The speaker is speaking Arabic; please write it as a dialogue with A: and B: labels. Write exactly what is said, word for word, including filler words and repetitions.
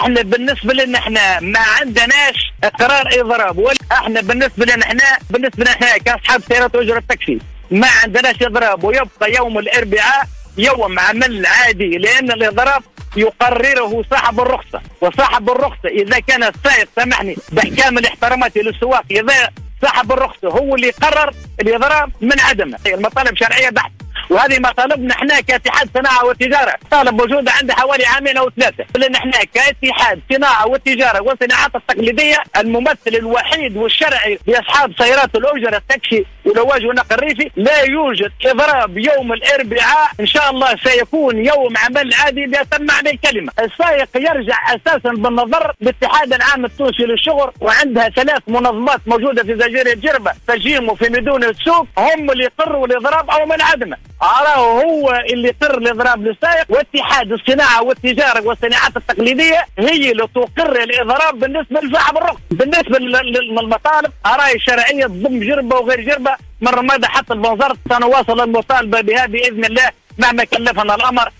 A: احنا بالنسبه لنا احنا ما عندناش قرار اضراب، ولا احنا بالنسبه لنا احنا بالنسبه لنا احنا كاصحاب سيارات واجره التاكسي ما عندناش اضراب، ويبقى يوم الاربعاء يوم عمل عادي، لان الاضراب يقرره صاحب الرخصه، وصاحب الرخصه اذا كان السائق، سامحني باحكام الاحترامات للسواق، اذا صاحب الرخصه هو اللي قرر الاضراب من عدمه، المطالب شرعيه بحت. وهذه مطالبنا احنا كاتحاد صناعه وتجاره، طالب موجوده عند حوالي عامين او ثلاثه، لان احنا كاتحاد صناعه وتجاره والصناعات التقليديه الممثل الوحيد والشرعي لاصحاب سيارات الاجره التاكسي واللواج والنقل الريفي، لا يوجد اضراب يوم الاربعاء، ان شاء الله سيكون يوم عمل عادي بأتم معنى الكلمه. السائق يرجع اساسا بالنظر للاتحاد العام التونسي للشغل، وعندها ثلاث منظمات موجوده في زجير الجربه، فجيم وفي مدون السوق، هم اللي يقروا الاضراب او من عدمه. أراه هو اللي يقر الاضراب للسائق، واتحاد الصناعه والتجاره والصناعات التقليديه هي اللي تقر الاضراب بالنسبه لصاحب الرخص. بالنسبه للمطالب أراي شرعيه تضم جربه وغير جربه من رمادة حتى البنزرت، سنواصل المطالبه بها باذن الله مهما كلفنا الامر.